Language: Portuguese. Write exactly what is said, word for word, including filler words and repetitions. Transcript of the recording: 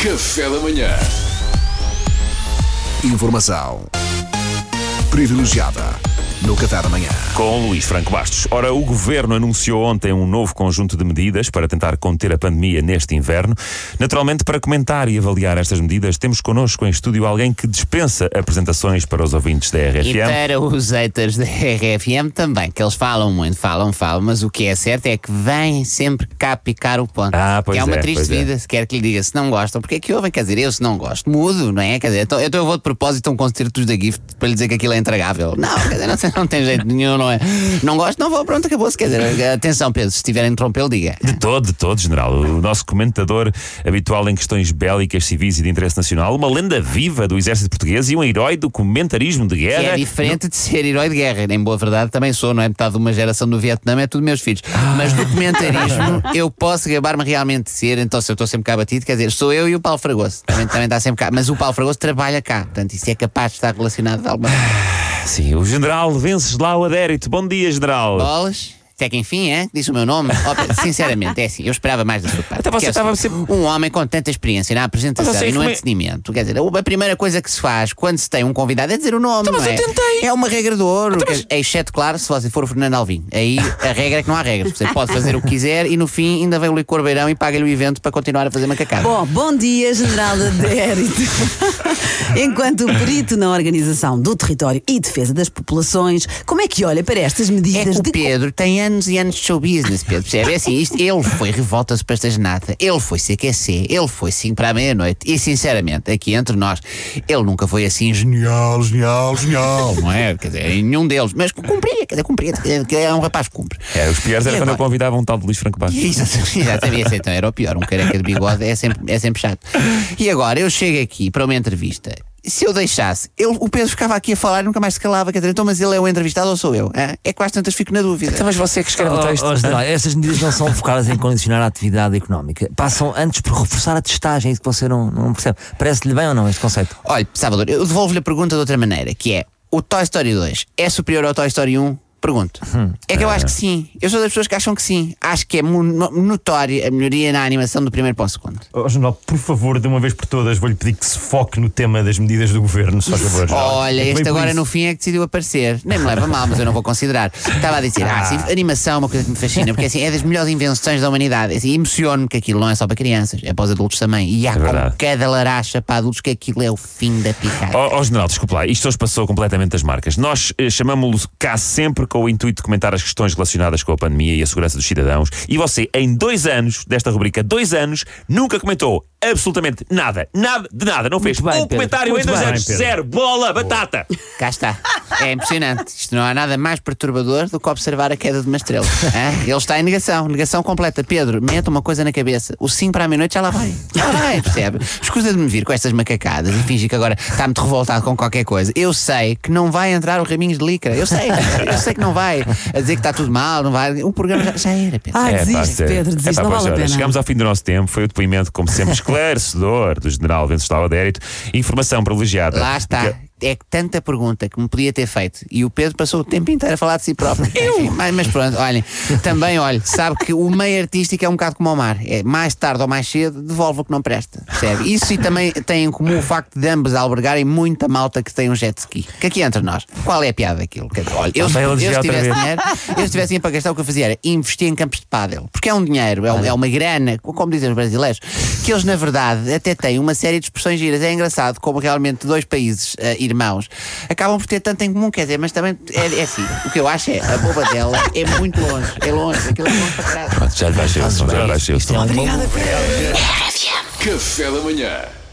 Café da manhã. Informação privilegiada no Café da manhã. Com Luís Franco Bastos. Ora, o Governo anunciou ontem um novo conjunto de medidas para tentar conter a pandemia neste inverno. Naturalmente, para comentar e avaliar estas medidas, temos connosco em estúdio alguém que dispensa apresentações para os ouvintes da R F M. E para os haters da R F M também, que eles falam muito, falam, falam, mas o que é certo é que vêm sempre cá picar o ponto. Ah, pois que é uma é, triste pois é. vida, se quer que lhe diga, se não gostam, porque é que ouvem? Quer dizer, eu se não gosto, mudo, não é? Quer dizer, então, então eu vou de propósito a um concerto da Gift para lhe dizer que aquilo é intragável. Não, quer dizer, não, não tem jeito nenhum, não é? Não gosto, não vou, pronto, acabou-se. Quer dizer, atenção, Pedro, se estiverem a interrompê-lo, diga. De todo, de todo, general. O nosso comentador habitual em questões bélicas, civis e de interesse nacional, uma lenda viva do exército português e um herói do comentarismo de guerra. Que é diferente de ser herói de guerra. Em boa verdade também sou, não é? Metade de uma geração do Vietnã é tudo meus filhos. Mas do comentarismo eu posso gabar-me realmente de ser, então se eu estou sempre cá batido, quer dizer, sou eu e o Paulo Fragoso. Também, também está sempre cá. Mas o Paulo Fragoso trabalha cá. Portanto, isso é capaz de estar relacionado de alguma maneira. Sim, o general Venceslau Adérito. Bom dia, general. Bolas. Até que enfim, é? Disse o meu nome. Oh, Pedro, sinceramente, é assim, eu esperava mais da sua parte. Até você Porque é estava assim, sempre- um homem com tanta experiência na apresentação Mas você e no como é- entretenimento. Quer dizer, a primeira coisa que se faz quando se tem um convidado é dizer o nome. Então, mas não eu é? tentei. É uma regra do ouro. quer- Exceto, claro, se você for o Fernando Alvim. Aí a regra é que não há regras. Você pode fazer o que quiser e no fim ainda vem o Licor Beirão e paga-lhe o evento para continuar a fazer macacada. Bom, bom dia, General Adérito. Enquanto perito na organização do território e defesa das populações, como é que olha para estas É medidas que o de... Pedro tem anos e anos de show business, Pedro, percebe? É assim, isto, ele foi revolta superestagenata, ele foi C Q C, ele foi cinco para a meia-noite e, sinceramente, aqui entre nós, ele nunca foi assim genial, genial, genial, não é? Quer dizer, em nenhum deles, mas cumpria, quer dizer, cumpria, que é um rapaz que cumpre. É, os piores era E quando eu agora? convidava um tal de Luís Franco Bastos. Exatamente, exatamente, então era o pior, um careca de bigode é sempre, é sempre chato. E agora, eu chego aqui para uma entrevista. Se eu deixasse, ele, o Pedro ficava aqui a falar e nunca mais se calava. Quer dizer, então, mas ele é o entrevistado ou sou eu? hã? É que quase tantas fico na dúvida. Então, mas você que escreve o Oh, texto. oh, general, essas medidas não são focadas em condicionar a atividade económica. Passam antes por reforçar a testagem, isso que você não, não percebe. Parece-lhe bem ou não este conceito? Olha, Salvador, eu devolvo-lhe a pergunta de outra maneira, que é: o Toy Story dois é superior ao Toy Story um? Pergunto. É que eu acho que sim. Eu sou das pessoas que acham que sim. Acho que é mo- no- notória a melhoria na animação do primeiro para o segundo. Oh, General, por favor, de uma vez por todas, vou-lhe pedir que se foque no tema das medidas do governo, se faz favor. General. Olha, É que este bem por agora isso. no fim é que decidiu aparecer. Nem me leva mal, mas eu não vou considerar. Estava a dizer, ah, sim, animação é uma coisa que me fascina, porque assim, é das melhores invenções da humanidade. Assim, emociono-me que aquilo não é só para crianças, é para os adultos também. E há com verdade. cada laracha para adultos que aquilo é o fim da picada. Ó oh, general, desculpe lá, isto hoje passou completamente das marcas. Nós eh, chamámos-lo cá sempre com o intuito de comentar as questões relacionadas com a pandemia e a segurança dos cidadãos. E você, em dois anos desta rubrica, dois anos, nunca comentou absolutamente nada. Nada de nada. Não fez Muito bem, um Pedro. comentário Muito em dois bem, anos. Pedro. Zero. Bola, batata. Cá está. É impressionante. Isto não há nada mais perturbador do que observar a queda de uma estrela. Hã? Ele está em negação, negação completa. Pedro, mete uma coisa na cabeça. O cinco para a meia-noite já lá vai. Já lá vai, percebe? Escusa de me vir com estas macacadas e fingir que agora está muito revoltado com qualquer coisa. Eu sei que não vai entrar o Raminhos de Licra. Eu sei. Eu sei que não vai. A dizer que está tudo mal, não vai. O programa já, já era, Pedro. Ah, É, pá, desiste, sério. Pedro, desiste, É, pá, não pois, vale a olha, pena. Chegámos ao fim do nosso tempo. Foi o depoimento, como sempre, esclarecedor do general Venceslau Adérito. Informação privilegiada. Lá está. Porque- É que tanta pergunta que me podia ter feito e o Pedro passou o tempo inteiro a falar de si próprio. Enfim, mas, mas pronto, olhem, também, olha, sabe que o meio artístico é um bocado como o mar. É, mais tarde ou mais cedo, devolve o que não presta. Percebe? Isso e também tem em comum o facto de ambos albergarem muita malta que tem um jet ski. Que aqui entre nós, qual é a piada daquilo? Quer dizer, olha, eu, se- Vai eu, elogiar se outra tivesse vez. dinheiro, eu se tivesse dinheiro para gastar, o que eu fazia era investir em campos de pádel. Porque é um dinheiro, é, é uma grana, como dizem os brasileiros, que eles na verdade até têm uma série de expressões giras. É engraçado como realmente dois países eh, irmãos acabam por ter tanto em comum, quer dizer, mas também é, é assim. O que eu acho é a boba dela é muito longe, é longe, aquilo é longe para caralho. Já lhe baixei o som, já lhe baixei o som. Café da manhã.